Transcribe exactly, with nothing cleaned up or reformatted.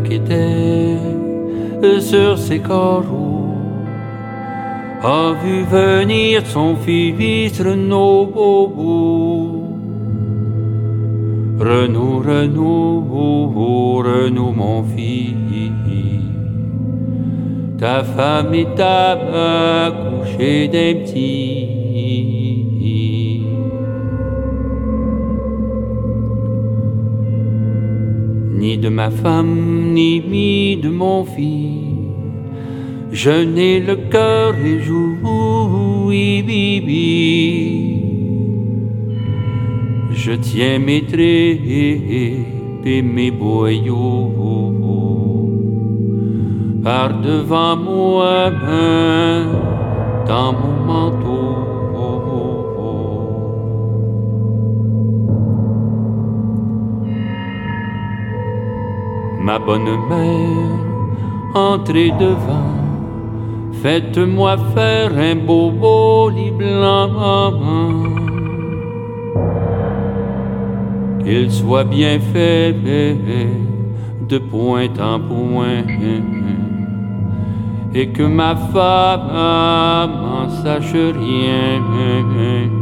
qui était sur ses carreaux a vu venir son fils Renaud. Renaud, Renaud, Renaud mon fils, ta femme est accouchée d'un petit. Ni de ma femme, ni, ni de mon fils, je n'ai le cœur réjoui, bibi. Je tiens mes traits et mes boyaux par devant moi dans mon manteau. Ma bonne mère, entrez devant, faites-moi faire un beau beau lit blanc, qu'il soit bien fait de point en point, et que ma femme n'en sache rien.